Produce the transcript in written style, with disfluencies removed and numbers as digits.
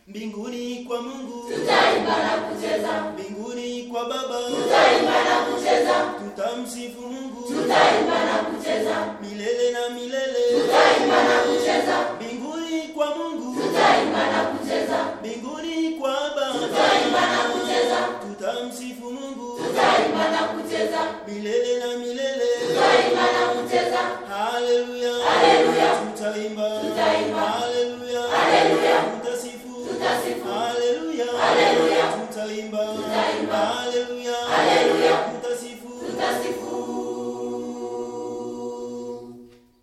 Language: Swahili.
Mbinguni kwa Mungu tutaimba na kucheza, mbinguni kwa Baba tutaimba na kucheza, tutamsifu Mungu tutaimba na kucheza, milele na milele tutaimba na kucheza, mbinguni kwa Mungu tutaimba na kucheza, mbinguni kwa Baba tutaimba na kucheza, tutamsifu Mungu tutaimba na kucheza, milele